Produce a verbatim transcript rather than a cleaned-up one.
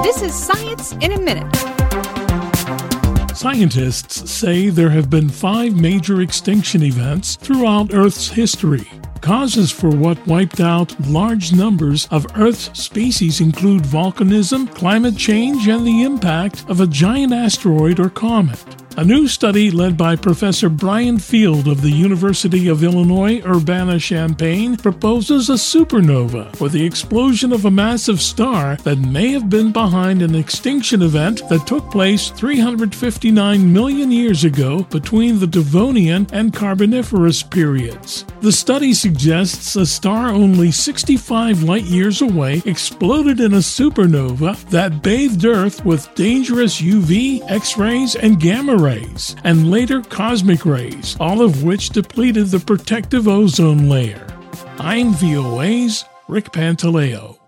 This is Science in a Minute. Scientists say there have been five major extinction events throughout Earth's history. Causes for what wiped out large numbers of Earth's species include volcanism, climate change, and the impact of a giant asteroid or comet. A new study led by Professor Brian Field of the University of Illinois Urbana-Champaign proposes a supernova, or the explosion of a massive star that may have been behind an extinction event that took place three hundred fifty-nine million years ago between the Devonian and Carboniferous periods. The study suggests a star only sixty-five light-years away exploded in a supernova that bathed Earth with dangerous U V, X-rays, and gamma rays, and later cosmic rays, all of which depleted the protective ozone layer. I'm V O A's Rick Pantaleo.